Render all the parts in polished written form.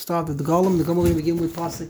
start with the Golem. The Golem will begin with Pasik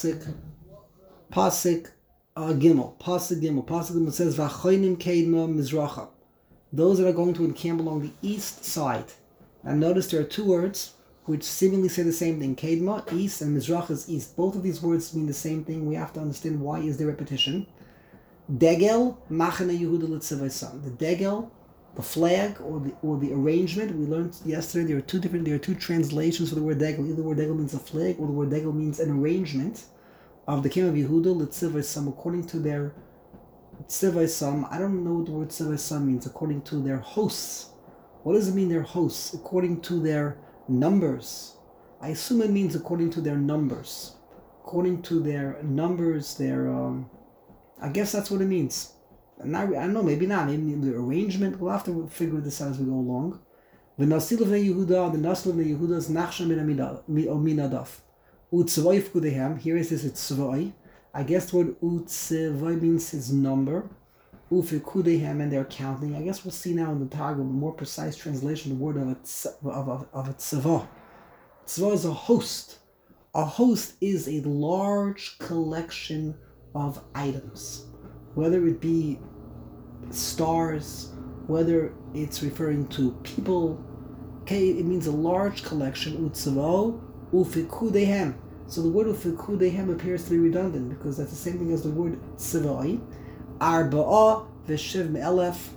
Gimel. Pasik Gimel says V'achaynim Keidma Mizracha. Those that are going to encamp along the east side. And notice there are two words which seemingly say the same thing. Keidma, east, and Mizrach is east. Both of these words mean the same thing. We have to understand why is there repetition. Degel Machane Yehuda L'Tzivaysan. The Degel, the flag, or the arrangement. We learned yesterday there are two translations for the word Degel. Either the word Degel means a flag, or the word Degel means an arrangement of the King of Yehuda L'Tzivaysan according to their Tzivaysam. I don't know what the word Tzivaysam means. According to their hosts. What does it mean, their hosts? According to their numbers. I assume it means according to their numbers. According to their numbers, I guess that's what it means. I don't know, maybe not. Maybe the arrangement. We'll have to figure this out as we go along. The Nasil of Yehuda, the Nasil of Yehuda is Nachshon ben Aminadab. Utzvoi fkudehem. Here is this, it's Tzvoi. I guess the word Utzvoi means his number. Ufikudehem, and they're counting. I guess we'll see now in the Targum a more precise translation of the word of a tzva. Tzva is a host. A host is a large collection of items, whether it be stars, whether it's referring to people. Okay, it means a large collection. Utzvo ufikudehem. So the word ufikudehem appears to be redundant because that's the same thing as the word tzvoi. Arba'a v'shiv me'elef,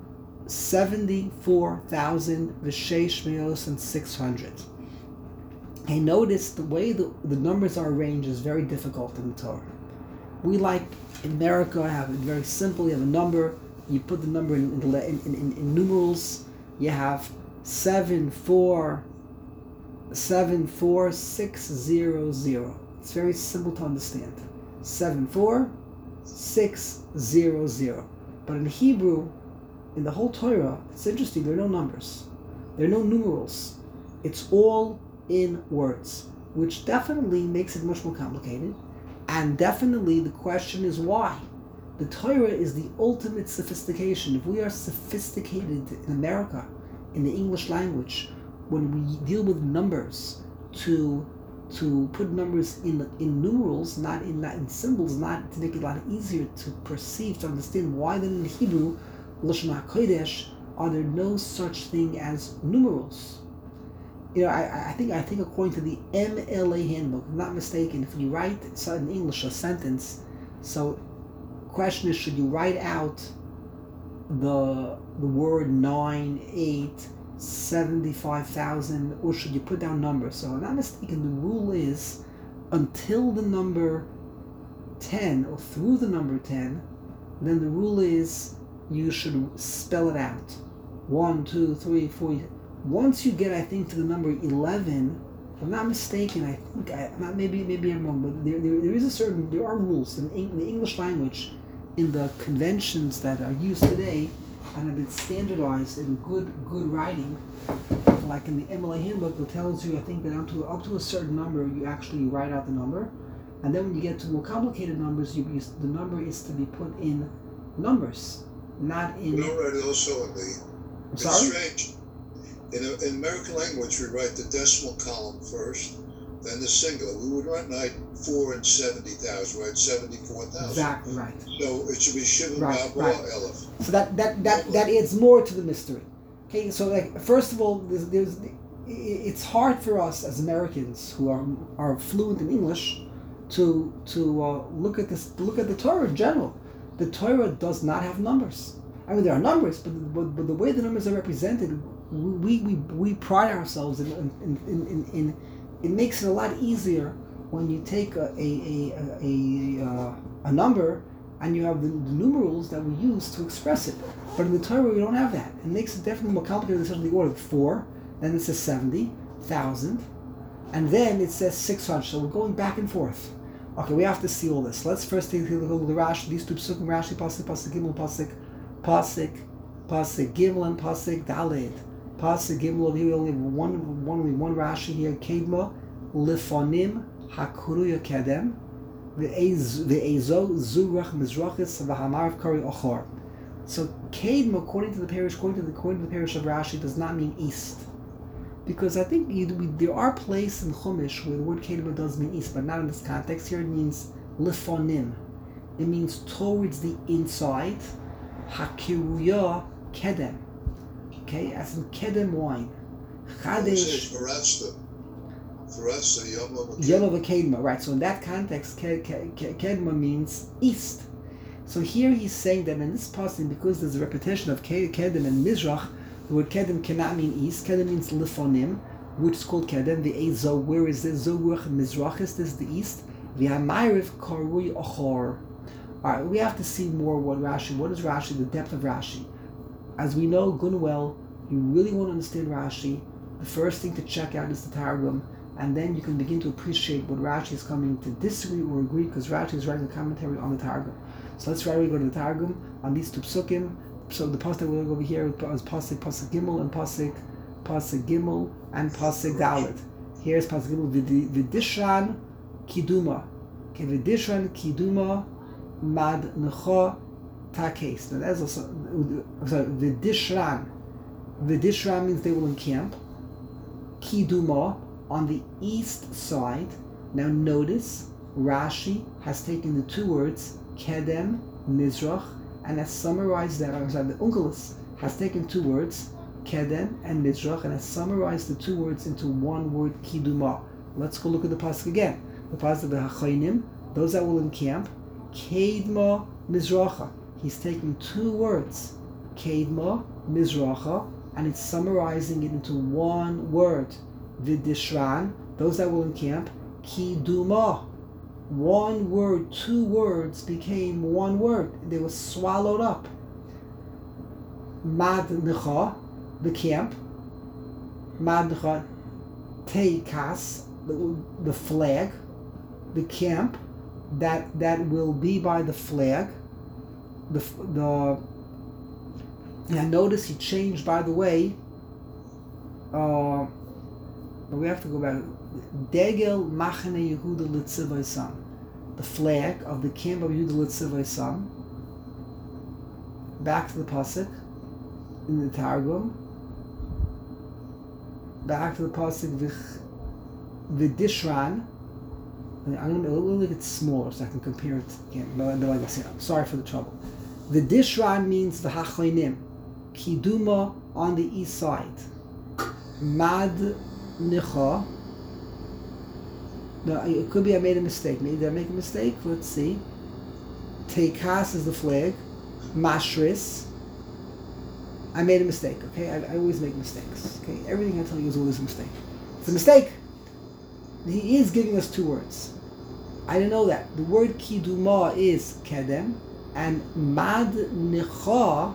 74,000 v'sheish me'os and 600. Hey, notice the way the numbers are arranged is very difficult in the Torah. We like in America have it very simple. You have a number, you put the number in numerals. You have 744600. It's very simple to understand. 74600. But in Hebrew, in the whole Torah, it's interesting, there are no numbers. There are no numerals. It's all in words, which definitely makes it much more complicated. And definitely the question is why? The Torah is the ultimate sophistication. If we are sophisticated in America, in the English language, when we deal with numbers, to put numbers in numerals, not in symbols, not to make it a lot easier to perceive, to understand why then in Hebrew, Lashon HaKodesh, are there no such thing as numerals? You know, I think according to the MLA handbook, if I'm not mistaken, if you write in English a sentence, so the question is, should you write out the word 9, 8, 75,000, or should you put down numbers? So if I'm not mistaken, the rule is until the number 10 or through the number 10, then the rule is you should spell it out. 1, 2, 3, 4. Once you get, I think, to the number 11, if I'm not mistaken, maybe I'm wrong, but there are rules in the English language, in the conventions that are used today and have been standardized in good writing, like in the MLA handbook, it tells you, I think, that up to a certain number, you actually write out the number, and then when you get to more complicated numbers, the number is to be put in numbers, not in. We don't write it also in the. I'm sorry? It's strange. In American language, we write the decimal column first, then the singular. We would write 4 and 70,000, right? 74,000. Exactly right. So it should be Shivim Right. Elef. So that adds more to the mystery. Okay, so first of all, it's hard for us as Americans who are fluent in English to look at the Torah in general. The Torah does not have numbers. I mean, there are numbers, but the way the numbers are represented, we pride ourselves in it makes it a lot easier when you take a number and you have the numerals that we use to express it. But in the Torah, we don't have that. It makes it definitely more complicated. It says the order 4, then it says 70,000, and then it says 600. So we're going back and forth. Okay, we have to see all this. Let's first take a look at the Rashi. These two psukim, Rashi, pasuk Gimel, pasuk Gimel, and pasuk Daled. Pasuk Gimel, we only have one Rashi here. Kedma lifonim hakuruya kedem ve'ezo zurach mizrachis v'hamarav kari ochor. So Kedma, according to the parish of Rashi, does not mean east. Because I think there are places in Chumash where the word kedma does mean east, but not in this context. Here it means lifonim. It means towards the inside. Hakiruya kedem. Okay, as in kedem wine. Chadesh. Yom kedma. Right. So in that context, kedma means east. So here he's saying that in this passage, because there's a repetition of kedem and mizrach, the word kedem cannot mean east. Kedem means lifonim, which is called kedem. The ezo, where is this? Zoruach mizrachis, this is the east. The hamayriv karui achor. Alright, we have to see more what is Rashi, the depth of Rashi. As we know good and well, you really want to understand Rashi, the first thing to check out is the Targum, and then you can begin to appreciate what Rashi is coming to disagree or agree, because Rashi is writing a commentary on the Targum. So let's right away go to the Targum on these two psukim. So the pasuk we're going to go over here is pasuk Gimel and pasuk Gimel and pasuk Dalet. Here's pasuk Gimel Vidishran Kiduma. Okay, Vidishran Kiduma Mad Necha Takes. Now that's also Vidishran. Vidishran means they will encamp. Kiduma on the east side. Now notice Rashi has taken the two words Kedem, Mizrach, and has summarized that. The Unkelos has taken two words, Kedem and Mizrach, and has summarized the two words into one word, Kiduma. Let's go look at the pasuk again. The pasuk of the Hachainim, those that will encamp, Kedma Mizracha. He's taking two words, Kedma Mizracha, and it's summarizing it into one word, Vidishran. Those that will encamp, Kiduma. One word, two words became one word. They were swallowed up. Mad Necha, the camp. Mad Necha, Teikas, the flag. The camp that will be by the flag. And notice he changed, by the way. We have to go back. Degel Machane Yehuda Litzivayisam, the flag of the camp of Yehuda Litzivayisam. Back to the pasuk in the Targum. Back to the pasuk Vidishran. I'm going to make it smaller so I can compare it again. But like I said, I'm sorry for the trouble. Vidishran means the Hachoinim, Kiduma on the east side. Mad Necha. No, it could be I made a mistake. Maybe did I make a mistake? Let's see. Teikas is the flag. Mashris. I made a mistake, okay? I always make mistakes, okay? Everything I tell you is always a mistake. It's a mistake. He is giving us two words. I didn't know that. The word Kiduma is Kedem, and Mad Necha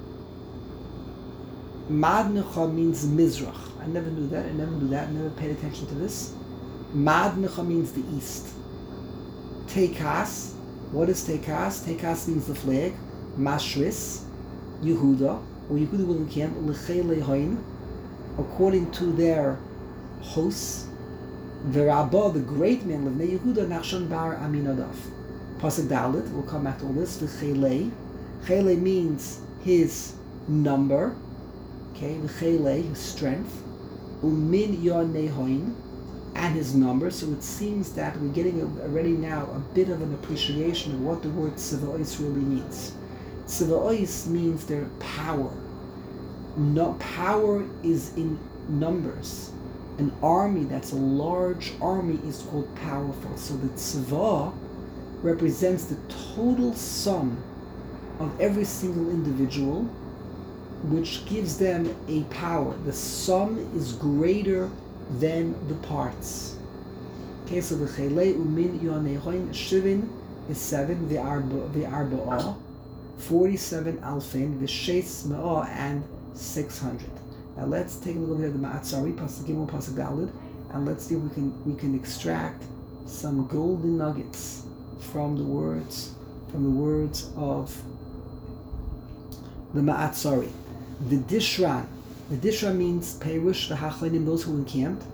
means Mizrach. I never knew that. I never paid attention to this. Mad Necha means the east. Teikas. What is Teikas? Teikas means the flag. Mashris. Yehuda. Or Yehuda will encamp. L'chei lehoin. According to their hosts. V'Rabbah, the great man, Levnei Yehuda, Nachshon bar Aminadav. Pasuk Dalet, we'll come back to all this. V'chelei. Chelei means his number. Okay, v'chelei, his strength. Umin yonei hoin. And his number. So it seems that we're getting already now a bit of an appreciation of what the word Tziva'os really means. Tziva'os means their power. No, power is in numbers. An army that's a large army is called powerful. So the Tzivah represents the total sum of every single individual, which gives them a power. The sum is greater than the parts. Okay, so the Chelei Umin Yonehoin Shivin is 7, the Arba'ah, 47 Alfin, the Sheis Ma'ah, and 600. Now let's take a look at the Ma'atzari, Pasuk Gimel, Pasuk Daled, and let's see if we can extract some golden nuggets from the words of the Ma'atzari. The Dishran means Perush, the Hachlenim, those who encamped.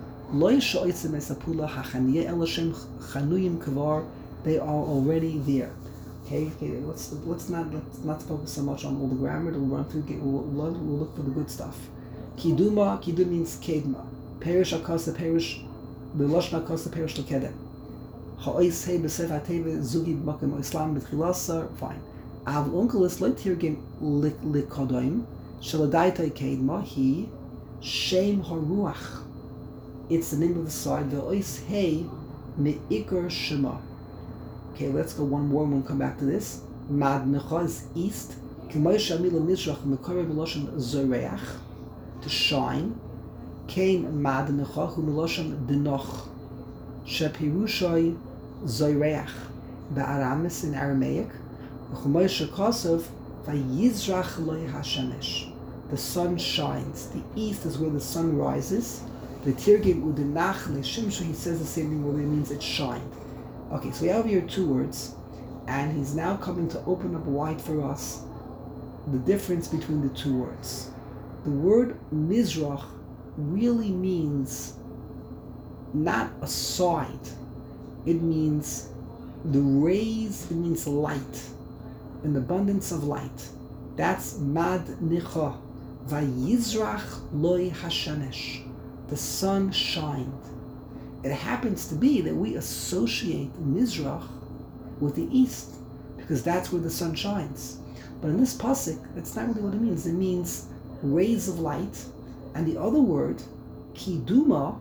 They are already there. Okay. Let's not focus so much on all the grammar. We'll run through. We'll look for the good stuff. Kiduma means kedma. Perish Akasa, Perish, the Lashon Akasa, Perish Lekede. Ha'ois Hei B'Sef HaTeva Zugi B'Makom Islam B'Tchilasa, fine. Av Unkelis Leitirgim Likodoim, Shaladaita Kedma, he, Shem Haruach. It's the name of the side, the Ois Hei Me'ikar Shema. Okay, let's go one more and we'll come back to this. Madnecha is east. To shine. Kain madnecha hu miloshan denoch. Shepirushay zoreach. Ba'aramis in Aramaic. Chumash kosov vayizrach loy hashemesh. The sun shines. The east is where the sun rises. The tirgim udenach leshimshu, he says the same thing where it means it shined. Okay, so we have here two words, and he's now coming to open up wide for us the difference between the two words. The word Mizrach really means not a side. It means the rays, it means light, an abundance of light. That's Mad Nicha. Vayizrach loy hashemesh. The sun shined. It happens to be that we associate Mizrach with the east because that's where the sun shines. But in this pasuk, that's not really what it means. It means rays of light, and the other word, kiduma,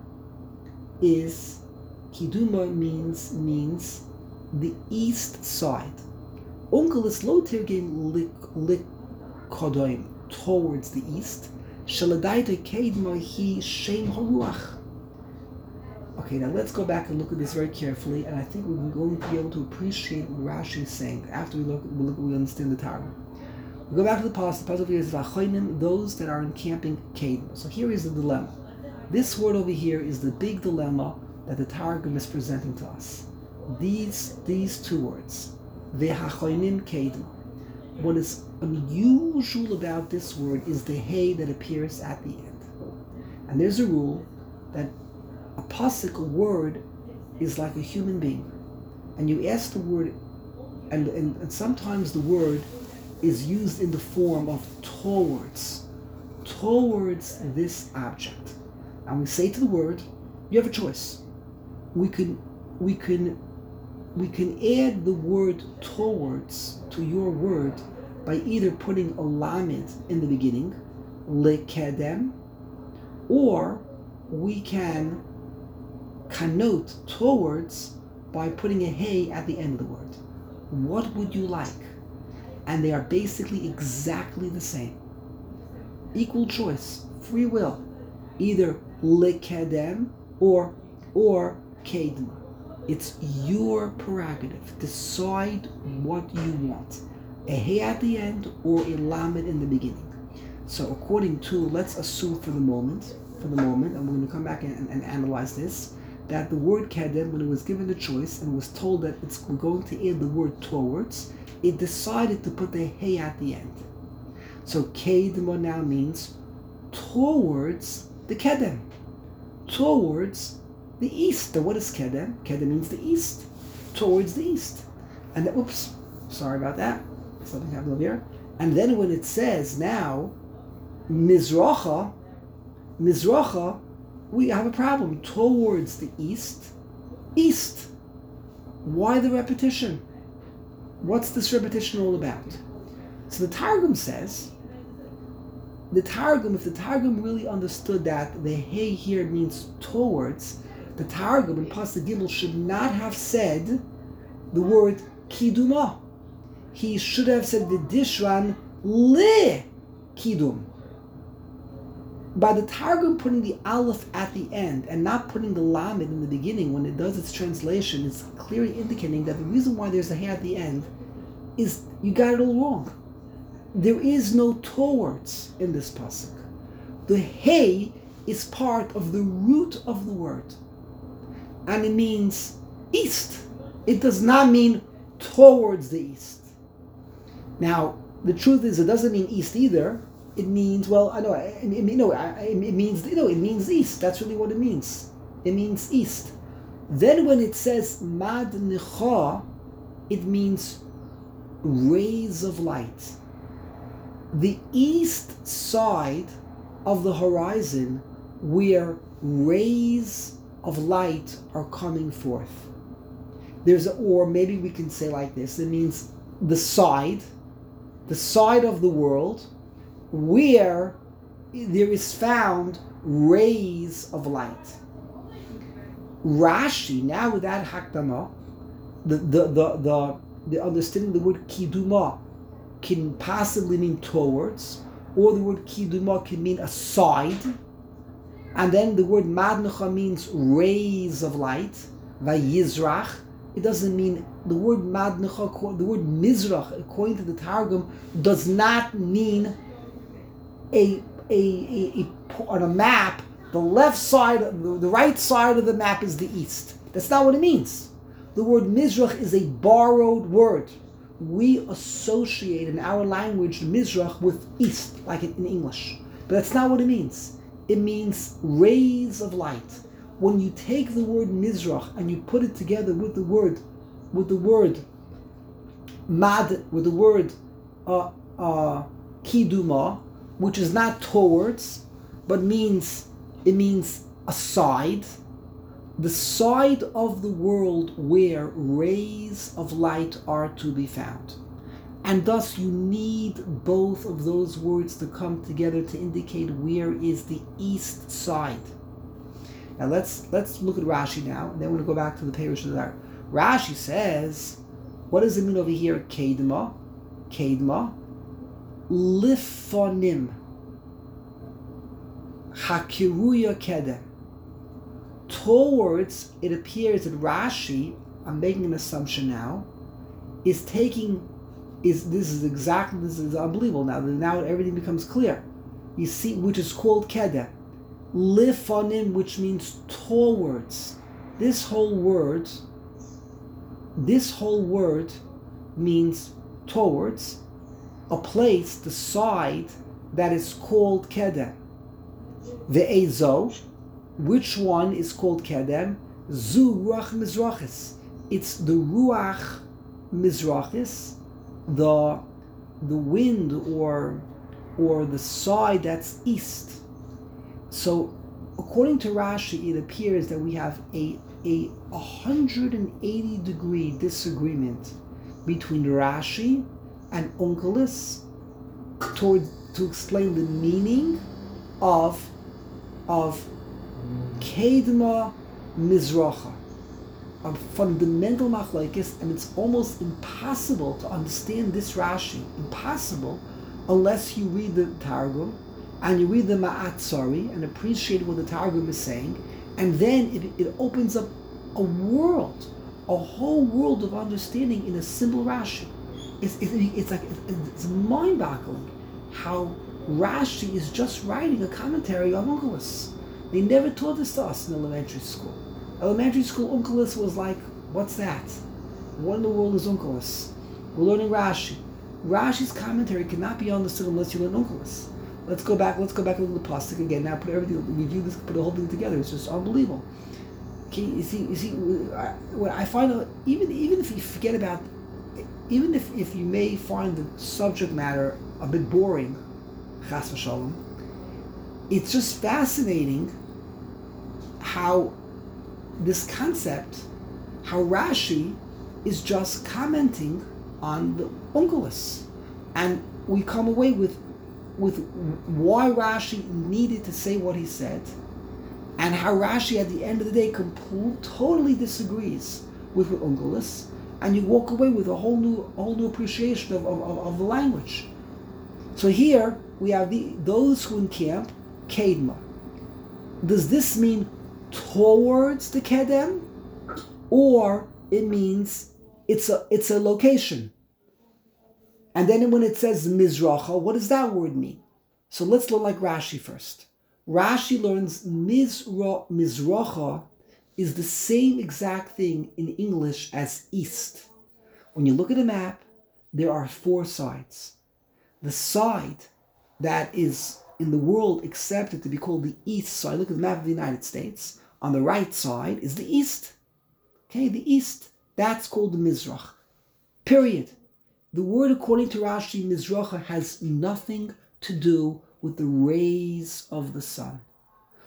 means the east side. Onkelis lo tirgim lik kodoim, towards the east. Shaladaita kedma hi shem haruach. Okay, now let's go back and look at this very carefully, and I think we're going to be able to appreciate what Rashi is saying after we understand the Targum. We go back to the pasuk. The pasuk over here is v'choinim, those that are encamping kedma. So here is the dilemma. This word over here is the big dilemma that the Targum is presenting to us. These two words, v'choinim kedma. What is unusual about this word is the hey that appears at the end. And there's a rule that a pasuk, a word, is like a human being. And you ask the word, and sometimes the word is used in the form of towards this object. And we say to the word, you have a choice. We can add the word towards to your word by either putting a lamed in the beginning, lekedem, or we can connote towards by putting a hey at the end of the word. What would you like? And they are basically exactly the same. Equal choice, free will, either lekedem or kedma. It's your prerogative. Decide what you want. A hey at the end or a lamed in the beginning. So according to, let's assume for the moment, and we're going to come back and analyze this, that the word kedem, when it was given the choice and was told that we're going to add the word towards, it decided to put the hey at the end. So kedma now means towards the kedem, towards the east. And what is kedem? Kedem means the east, towards the east. And then, oops, sorry about that. Something happened over here. And then when it says now, Mizracha, we have a problem. Towards the east. Why the repetition? What's this repetition all about? So the Targum says, if the Targum really understood that the hey here means towards, the Targum in Pasuk Gimel should not have said the word kiduma. He should have said v'dishran le kidum. By the Targum putting the aleph at the end and not putting the lamed in the beginning when it does its translation, it's clearly indicating that the reason why there's a hey at the end is you got it all wrong. There is no towards in this pasuk. The hey is part of the root of the word, and it means east. It does not mean towards the east. Now, the truth is, it doesn't mean east either. It means, it means east. That's really what it means. It means east. Then when it says mad nicha, it means rays of light. The east side of the horizon where rays of light are coming forth. Or maybe we can say like this, it means the side of the world where there is found rays of light. Rashi, now with that hakdama, the understanding the word kiduma can possibly mean towards, or the word kiduma can mean a side, and then the word madnucha means rays of light, vayizrach. It doesn't mean the word madnucha, the word mizrach, according to the Targum, does not mean on a map, the left side, the right side of the map is the east. That's not what it means. The word mizrach is a borrowed word. We associate in our language mizrach with east, like in English. But that's not what it means. It means rays of light. When you take the word mizrach and you put it together with the word kiduma, which is not towards, but it means a side, the side of the world where rays of light are to be found. And thus you need both of those words to come together to indicate where is the east side. Now let's look at Rashi now, and then we're going to go back to the Perush of the Dar. Rashi says, what does it mean over here? Kedma, lifonim, hakiruya kedem. Towards, it appears that Rashi, I'm making an assumption now, this is unbelievable now. Now everything becomes clear. You see, which is called kedem. Lifonim, which means towards. This whole word means towards a place, the side that is called kedem. Ve'ezo, which one is called kedem? Zu ruach mizrachis. It's the ruach mizrachis, the wind or the side that's east. So, according to Rashi, it appears that we have a 180-degree disagreement between Rashi and Onkelos to explain the meaning of Kedma Mizracha, a fundamental machlokes, and it's almost impossible to understand this Rashi, impossible, unless you read the Targum and you read the Ma'atzari and appreciate what the Targum is saying, and then it opens up a whole world of understanding in a simple Rashi. It's mind-boggling how Rashi is just writing a commentary on Onkelos. They never taught this to us in elementary school. Elementary school Onkelos was like, what's that? What in the world is Onkelos? We're learning Rashi. Rashi's commentary cannot be understood unless you learn Onkelos. Let's go back and look at the pasuk again. Now put the whole thing together. It's just unbelievable. Okay, you see, what I find out, even if you forget about, even if you may find the subject matter a bit boring, chas v'shalom, it's just fascinating how this concept, how Rashi is just commenting on the Onkelos, and we come away with why Rashi needed to say what he said, and how Rashi at the end of the day totally disagrees with Onkelos, and you walk away with a whole new appreciation of the language. So here we have those who encamp Kedma. Does this mean towards the Kedem, or it means it's a location? And then when it says Mizracha, what does that word mean? So let's learn like Rashi first. Rashi learns Mizracha is the same exact thing in English as east. When you look at a map, there are 4 sides. The side that is in the world accepted to be called the east side, look at the map of the United States, on the right side is the east. Okay, the east, that's called the Mizrach. Period. The word, according to Rashi, Mizracha, has nothing to do with the rays of the sun.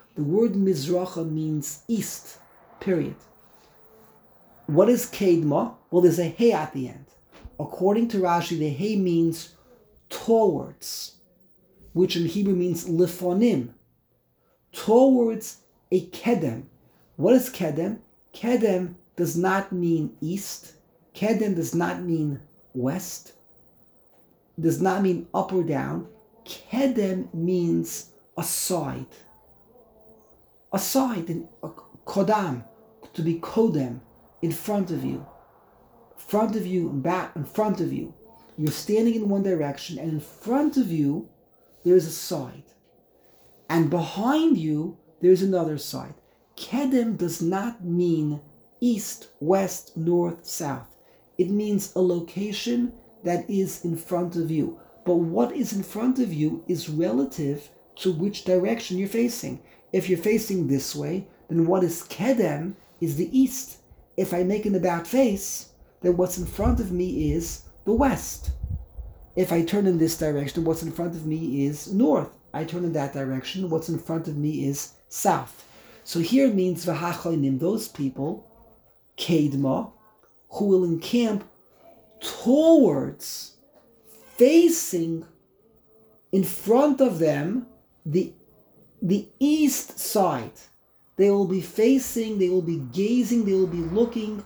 The word Mizracha means east, period. What is Kedma? Well, there's a He at the end. According to Rashi, the He means towards, which in Hebrew means Lifonim, towards a Kedem. What is Kedem? Kedem does not mean east. Kedem does not mean west. Does not mean up or down. Kedem means a side. A side, kodam, to be kodem, in front of you. Front of you, back, in front of you. You're standing in one direction, and in front of you, there's a side. And behind you, there's another side. Kedem does not mean east, west, north, south. It means a location that is in front of you. But what is in front of you is relative to which direction you're facing. If you're facing this way, then what is Kedem is the east. If I make an about face, then what's in front of me is the west. If I turn in this direction, what's in front of me is north. I turn in that direction, what's in front of me is south. So here it means v'hachoinim, those people, Kedma, who will encamp towards, facing in front of them, the east side. They will be facing, they will be gazing, they will be looking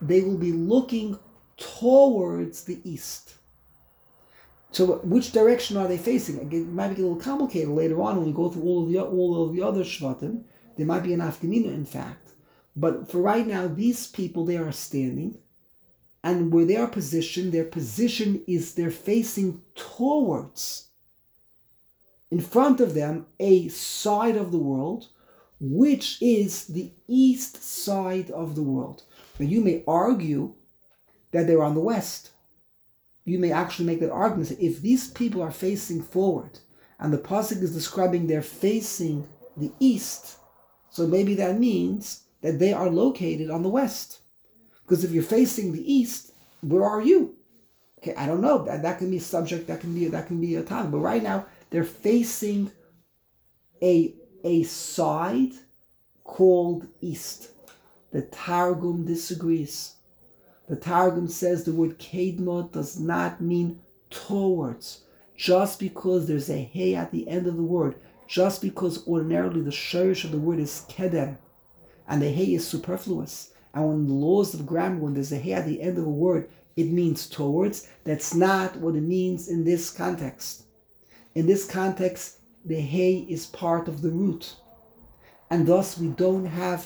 towards the east. So which direction are they facing? Again, it might be a little complicated later on when we go through all of the other Shvatim. There might be an Afkamina, in fact. But for right now, these people, they are standing. And where they are positioned, their position is they're facing towards, in front of them, a side of the world, which is the east side of the world. Now you may argue that they're on the west. You may actually make that argument. Say, if these people are facing forward, and the pasuk is describing they're facing the east, so maybe that means that they are located on the west. Because if you're facing the east, where are you? Okay, I don't know. That can be a subject. That can be a topic. But right now, they're facing a side called east. The Targum disagrees. The Targum says the word kedma does not mean towards. Just because there's a hey at the end of the word, just because ordinarily the shirish of the word is kedem, and the hey is superfluous, and when the laws of grammar, when there's a hey at the end of a word, it means towards, that's not what it means in this context. In this context, the hey is part of the root, and thus we don't have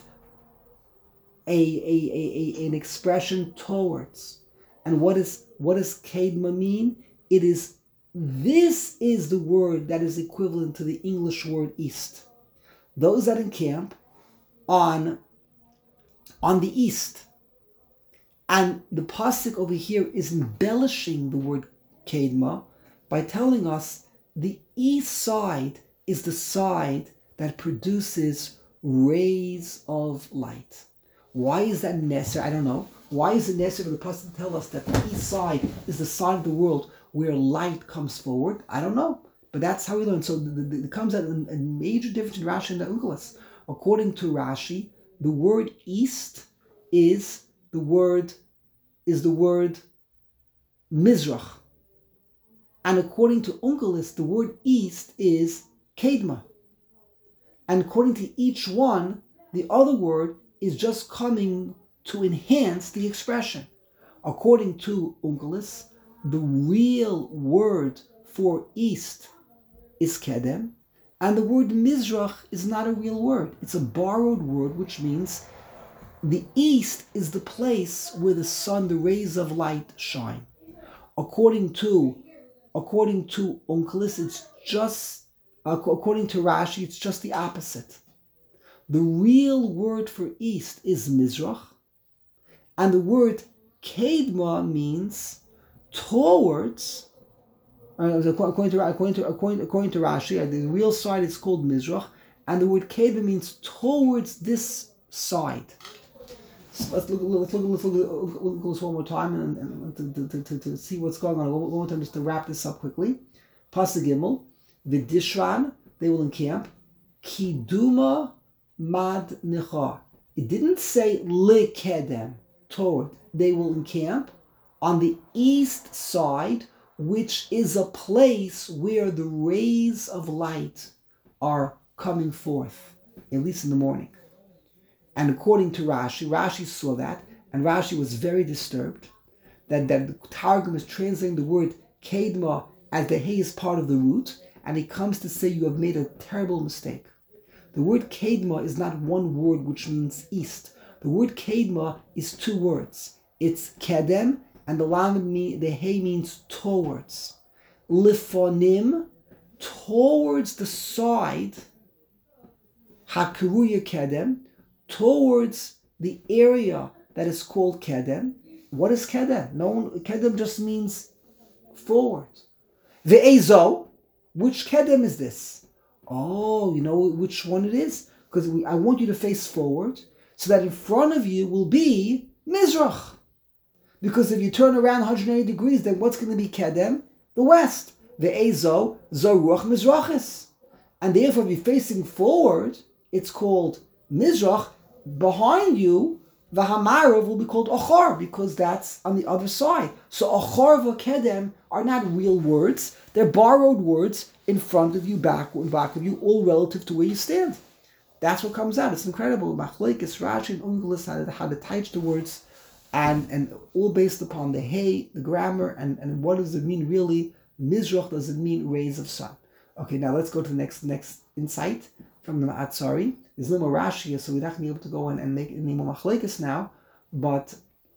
an expression towards. And what does kedma mean? This is the word that is equivalent to the English word east. Those that encamp on the east. And the pasuk over here is embellishing the word kedma by telling us the east side is the side that produces rays of light. Why is that necessary? I don't know. Why is it necessary for the pasuk to tell us that the east side is the side of the world where light comes forward? I don't know. But that's how we learn. So it comes out a major difference in Rashi and the Onkelos. According to Rashi, the word east is the word Mizrach. And according to Onkelos, the word east is Kedma. And according to each one, the other word is just coming to enhance the expression. According to Onkelos, the real word for east is Kedem, and the word Mizrach is not a real word. It's a borrowed word, which means the east is the place where the sun, the rays of light shine. According to Onkelos, it's just, according to Rashi, it's just the opposite. The real word for east is Mizrach, and the word Kedma means towards. According to Rashi, the real side is called Mizrach, and the word Kedma means towards this side. So let's look at this one more time and to see what's going on. One more time, just to wrap this up quickly. Pasuk Gimel, V'dishran, they will encamp. Kiduma mad nicha. It didn't say le kedem, toward. They will encamp on the east side, which is a place where the rays of light are coming forth, at least in the morning. And according to Rashi, Rashi saw that, and Rashi was very disturbed that the Targum is translating the word kedma as the hay is part of the root, and he comes to say you have made a terrible mistake. The word kedma is not one word which means east. The word kedma is two words. It's kedem, and the hay means towards. Lifonim, towards the side, hakuruya kedem, towards the area that is called kedem. What is kedem? Kedem just means forward. Ve'ezo, which kedem is this? Oh, you know which one it is? Because I want you to face forward so that in front of you will be Mizrach. Because if you turn around 180 degrees, then what's going to be kedem? The west. Ve'ezo, zoruach Mizrachis. And therefore, if you're facing forward, it's called Mizrach. Behind you, Vahamarav will be called Achar, because that's on the other side. So Achar v'kedem are not real words. They're borrowed words in front of you, back of you, all relative to where you stand. That's what comes out. It's incredible. Machlekes, Rashi, and Ungelis how to teach the words, and all based upon the hay, the grammar, and what does it mean really? Mizrach, does it mean rays of sun? Okay, now let's go to the next insight from the Ma'atzari. There's no more Rashi, so we're not going to be able to go and make any more machlekes now. But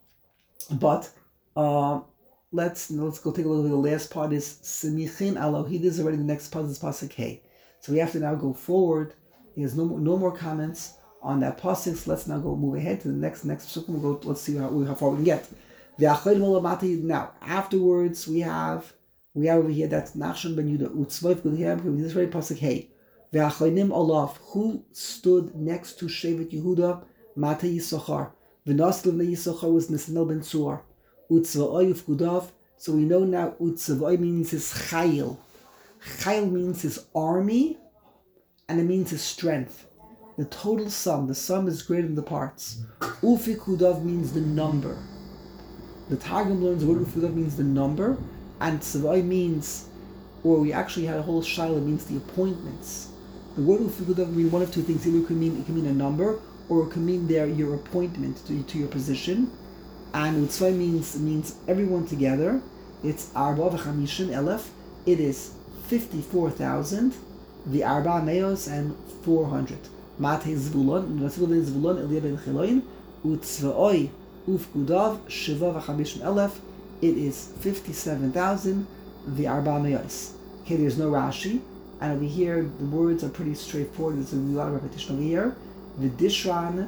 let's go take a look at the last part. Is Semichin Alohi. This is already the next part. Is pasuk Hey. So we have to now go forward. There's no more comments on that pasuk. So let's now move ahead to the next pasuk. We'll go. Let's see how far we can get. Now afterwards we have over here that's Nachshon ben Yehuda Utzvayv Gulhiyam. This is very pasuk Hey. Ve'achaynim Olaf, who stood next to Shevet Yehuda, Mata Yisachar. V'nasl ben Yisachar was Nesanel ben Tzuar. Utzva'oy Ufgudav. So we know now Utzva'oy means his chayil. Chayil means his army, and it means his strength. The total sum. The sum is greater than the parts. Ufikudav means the number. The Targum learns the word Ufikudav means the number, and Tzva'oy means, or we actually had a whole shaila, means the appointments. The word Ufikudav means one of two things. Either it can mean a number, or it can mean your appointment to your position. And Utzvay means everyone together. It's Arba v'chamishim elef. It is 54,000. The Arba meos and 400. Matei Zvulon, Zvulon Eliyav ben Chiloin. Utzvay Ufikudav Shiva v'chamishim elef. It is 57,000. The Arba meos. Okay, there's no Rashi. And over here, the words are pretty straightforward. There's a lot of repetition over here. V'dishran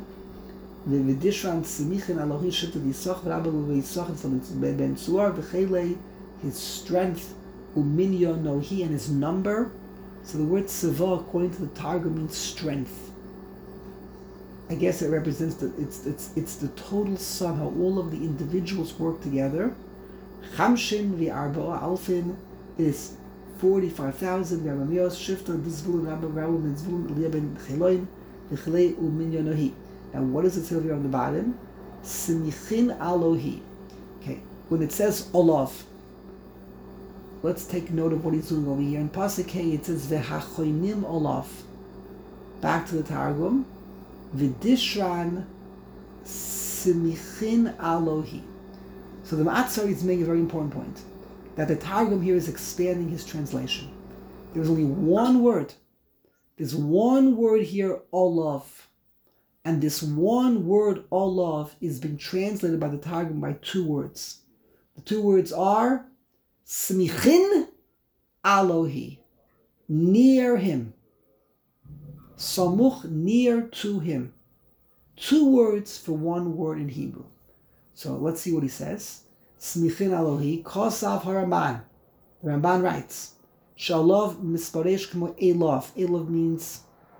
semichin alohi shifted Yisach v'rabba v'Yisach ben Tzuar v'chelei, his strength, uminyo nohi, and his number. So the word tzava, according to the Targum, means strength. I guess it represents it's the total sum, how all of the individuals work together. Chamshin v'arba'a alfin is 45,000. V'amamios shifted Zvulun Rabba ben Zvulun Eliyav ben Chiloin v'chelei uminyo nohi. And what does it say here on the bottom? Semichin Alohi. Okay, when it says Olav, let's take note of what he's doing over here. In pasuk Hey, it says Ve'hachoinim Olav. Back to the Targum. V'dishran Semichin Alohi. So the Ma'atzari is making a very important point, that the Targum here is expanding his translation. There's only one word. There's one word here, Olav. And this one word, Olav, is being translated by the Targum by two words. The two words are Smichin Alohi, near him. Samuch, near to him. Two words for one word in Hebrew. So let's see what he says. Smichin Alohi, Kosav HaRamban. The Ramban writes, Shalav misparesh k'mo Elav. Elav means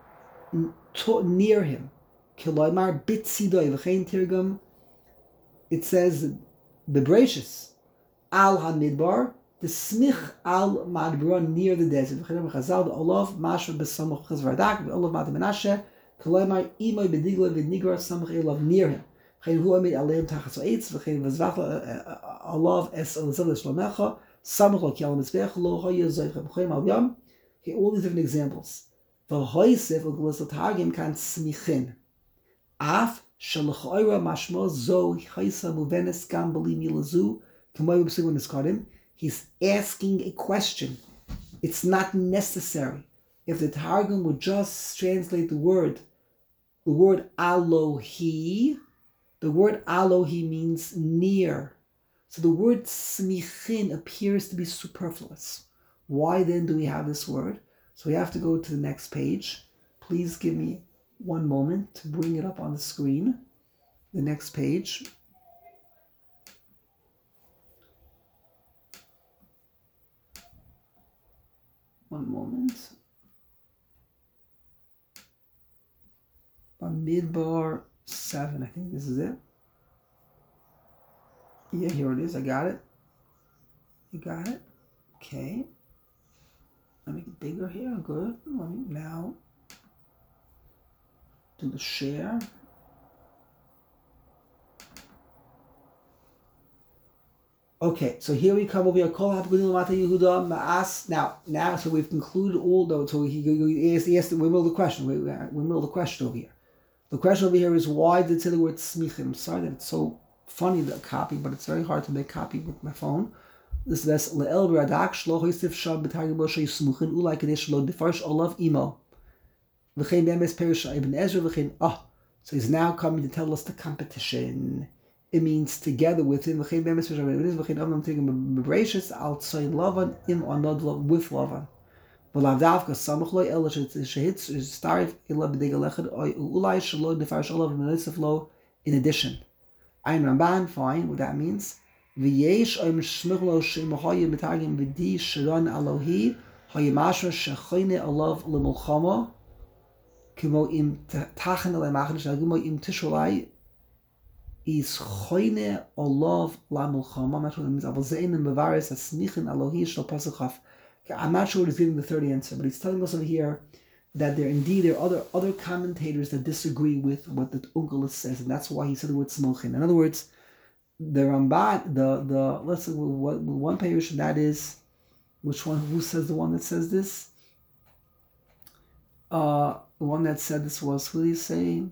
near him. Kiloimar bitzidoy v'chein tirgum. It says bebrachus al hamidbar the smich al madbron near the desert. Chazal the olav mashra besamach chazvardak olav mad menashe kolaymar imoy bedigla v'nigar samach elav near him. V'chein hu amid aleim tachas ha'etz v'chein v'zvach olav es elazal shlomecha samach lo kial mitzvech lo hoye zoychem v'chein al yam. Okay, all these different examples. V'hoysef u'glas l'tagim kan smichin. Af shalachayra mashmo zo chaysa muvenes gam b'li milazu k'moy b'sigun eskadim. He's asking a question. It's not necessary. If the Targum would just translate the word Alohi, the word Alohi means near. So the word smichin appears to be superfluous. Why then do we have this word? So we have to go to the next page. Please give me one moment to bring it up on the screen. The next page. One moment. Bamidbar 7, I think this is it. Yeah, here it is. I got it. You got it? Okay. Let me make it bigger here. Good. Let me now do the share. Okay, so here we come over here. Now, so we've concluded all those. So he asked the middle of the question. We're middle of the question over here. The question over here is why did it say the word smichim? I'm sorry that it's so funny the copy, but it's very hard to make copy with my phone. This is le'el b'radak shlo hoistif shab b'targim bo shei smuchin ulai kadesh lo defarsh olav imo v'chein be'emes perish ibn Ezra v'chein. So he's now coming to tell us the competition. It means together with him. With Lavan. In addition, Ein Ramban, fine, what that means. Is choyne olav la mulchama. I'm not sure what it means. Aval ze'ein mevaris asmichin alohi shel pasachaf. I'm not sure what he's giving the third answer, but he's telling us over here that there are other commentators that disagree with what the Unkelos says, and that's why he said the word smolchin. In other words, the Ramban, the let's see what one parish that is, which one? Who says the one that says this? The one that said this was, who did he say?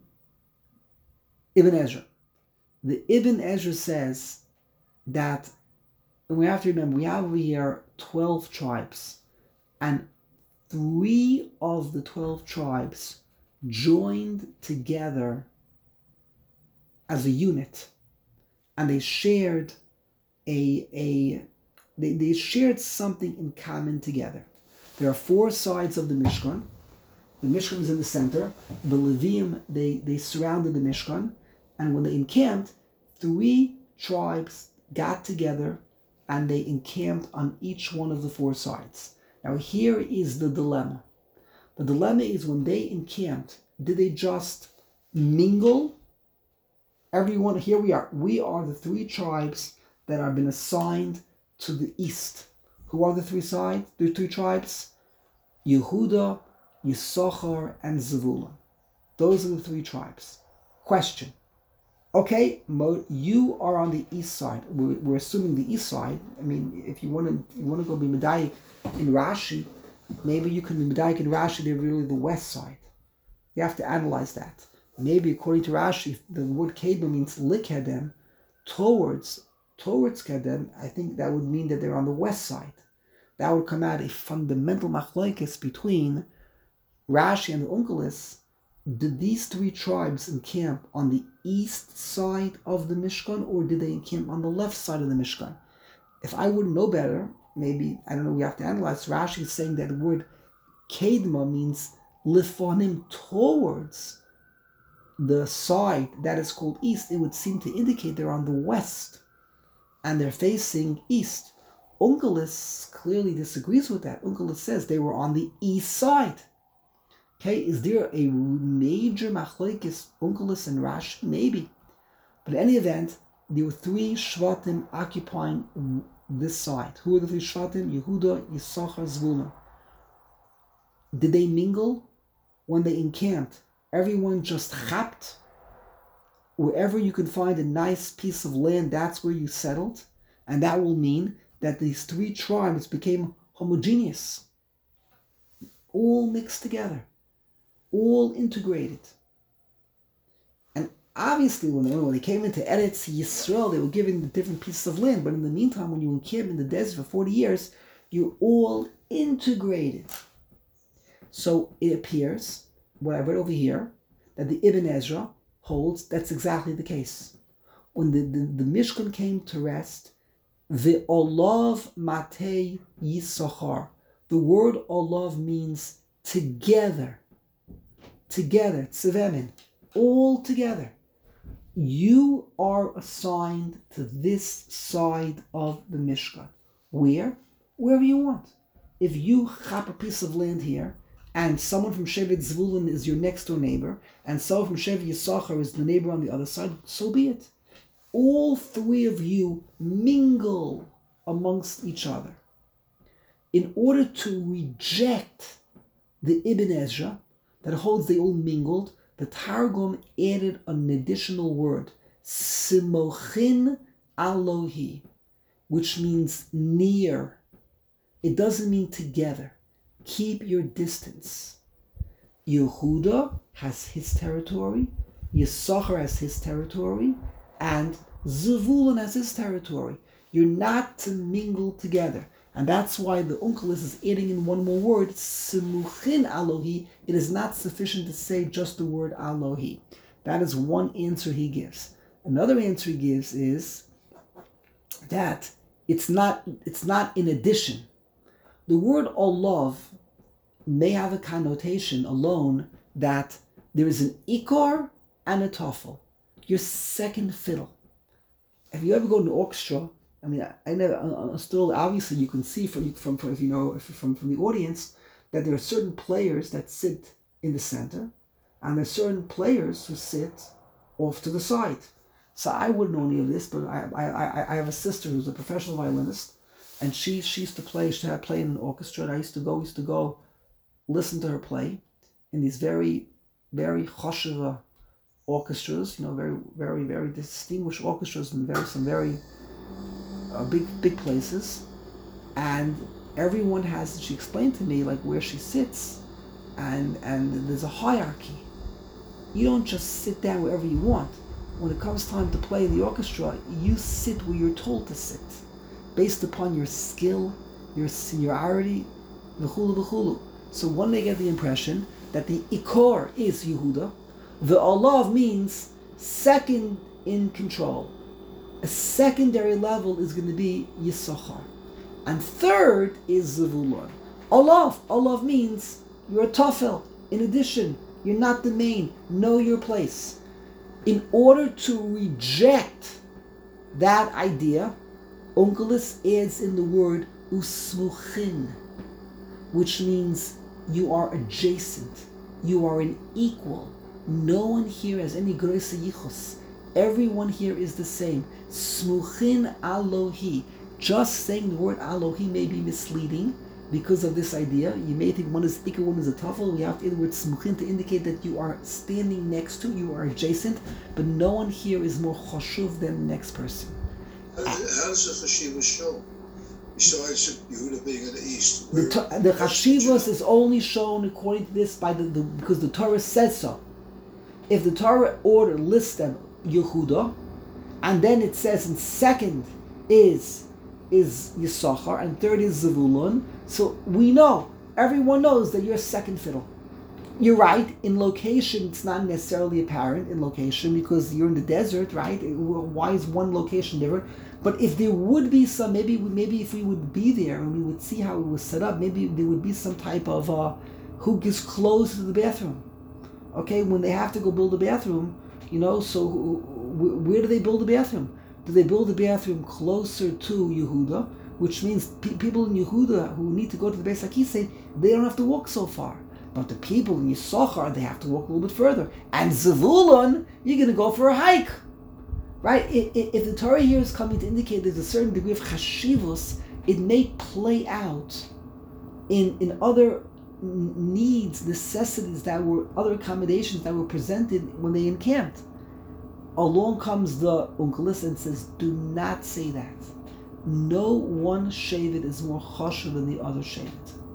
Ibn Ezra. The Ibn Ezra says that, and we have to remember, we have over here 12 tribes, and 3 of the 12 tribes joined together as a unit, and they shared they shared something in common together. There are 4 sides of the Mishkan. The Mishkan is in the center. The Levim, they surrounded the Mishkan. And when they encamped, 3 tribes got together and they encamped on each one of the 4 sides. Now here is the dilemma. The dilemma is when they encamped, did they just mingle? Everyone, here we are. We are the 3 tribes that have been assigned to the east. Who are the 3 sides? The 3 tribes? Yehuda, Yisachar, and Zevulun. Those are the 3 tribes. Question. Okay, you are on the east side. We're assuming the east side. I mean, if you want to go be Medayik in Rashi, maybe you can be Medayik in Rashi. They're really the west side. You have to analyze that. Maybe according to Rashi, the word Kedma means Likedem, towards Kedem. I think that would mean that they're on the west side. That would come out a fundamental machlokes between Rashi and the Unkelos. Did these 3 tribes encamp on the east side of the Mishkan, or did they encamp on the left side of the Mishkan? If I wouldn't know better, maybe, I don't know, we have to analyze. Rashi is saying that the word Kedma means lifonim, towards the side that is called east. It would seem to indicate they're on the west and they're facing east. Unkelos clearly disagrees with that. Unkelos says they were on the east side. Okay, is there a major machlokes Unkelos and Rashi? Maybe. But in any event, there were 3 Shvatim occupying this side. Who are the three Shvatim? Yehuda, Yisachar, Zvulun. Did they mingle? When they encamped, everyone just chapped. Wherever you can find a nice piece of land, that's where you settled. And that will mean that these three tribes became homogeneous. All mixed together. All integrated. And obviously, when they came into Eretz Yisrael, they were given the different pieces of land. But in the meantime, when you encamp in the desert for 40 years, you're all integrated. So it appears, what I read over here, that the Ibn Ezra holds that's exactly the case. When the Mishkan came to rest, the Olav Matei Yisachar. The word Olav means together. Together, tzevemin, all together. You are assigned to this side of the Mishkan. Where? Wherever you want. If you chop a piece of land here, and someone from Shevet Zvulun is your next door neighbor, and someone from Shevet Yisachar is the neighbor on the other side, so be it. All three of you mingle amongst each other. In order to reject the Ibn Ezra, that holds they all mingled, the Targum added an additional word, Simochin Alohi, which means near. It doesn't mean together. Keep your distance. Yehuda has his territory, Yisachar has his territory, and Zvulun has his territory. You're not to mingle together. And that's why the Onkelos is adding in one more word, Simuchin Alohi. It is not sufficient to say just the word Alohi. That is one answer he gives. Another answer he gives is that it's not in addition. The word Olav may have a connotation alone that there is an ikar and a tafel. Your second fiddle. If you ever go to an orchestra, I mean, I never. Still, obviously, you can see from if you know from the audience that there are certain players that sit in the center, and there are certain players who sit off to the side. So I wouldn't know any of this, but I have a sister who's a professional violinist, and she used to play. She had played in an orchestra. And I used to go listen to her play in these very, very choshev orchestras. You know, very, very, very distinguished orchestras and some very big places, and everyone has. She explained to me like where she sits, and there's a hierarchy. You don't just sit down wherever you want. When it comes time to play in the orchestra, you sit where you're told to sit, based upon your skill, your seniority, v'chulu v'chulu. So one may get the impression that the ikor is Yehuda, the Olav means second in control. A secondary level is going to be Yisachar. And third is Zvulun. Olav means you're a tafel. In addition, you're not the main. Know your place. In order to reject that idea, Onkelos adds in the word usmuchin, which means you are adjacent. You are an equal. No one here has any groise yichus. Everyone here is the same. Smuchin Alohi. Just saying the word Alohi may be misleading because of this idea. You may think one is ikar, one is a tafel. We have to add the word smuchin to indicate that you are standing next to, you are adjacent, but no one here is more chashuv than the next person. How does the chashivas show? Besides Yehuda being in the east. The chashivas is only shown according to this by because the Torah says so. If the Torah order lists them Yehuda, and then it says in second is Yisachar, and third is Zvulun. So we know, everyone knows that you're second fiddle. You're right, in location it's not necessarily apparent in location because you're in the desert, right? Why is one location different? But if there would be some, maybe if we would be there and we would see how it was set up, maybe there would be some type of who gets close to the bathroom. Okay, when they have to go build a bathroom, so where do they build a bathroom? Do they build a bathroom closer to Yehuda, which means people in Yehuda who need to go to the Beis HaKisei, they don't have to walk so far. But the people in Yisachar, they have to walk a little bit further. And Zvulun, you're going to go for a hike. Right? If the Torah here is coming to indicate there's a certain degree of chashivus, it may play out in other needs, necessities that were, other accommodations that were presented when they encamped. Along comes the Unkelis and says, do not say that. No one Shevet is more chashuv than the other Shevet.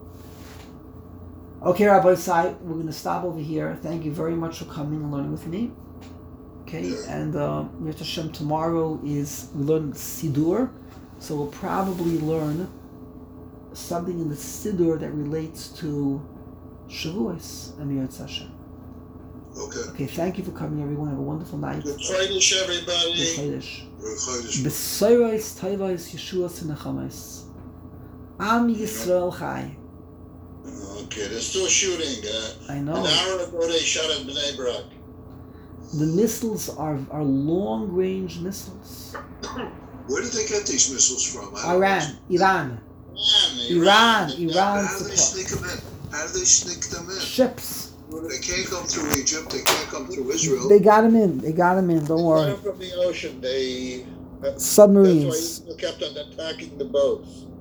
Okay, Rabbi Sai, we're going to stop over here. Thank you very much for coming and learning with me. Okay, and Mirta Hashem, tomorrow we learn Sidur, so we'll probably learn something in the Sidur that relates to Shavuos and Mirta Hashem. Okay, thank you for coming, everyone. Have a wonderful night. Good Chodesh, everybody. Good Chodesh. B'soros, Toivos, Yeshuos, and Nechamas. Am Yisrael Chai. Okay, they're still shooting. I know. An hour ago they shot at Bnei Brak. The missiles are long-range missiles. Where did they get these missiles from? Iran. How do they sneak them in? How do they sneak them in? Ships. They can't come through Egypt. They can't come through Israel. They got them in. Don't worry. From the ocean, Submarines. That's why people kept on attacking the boats.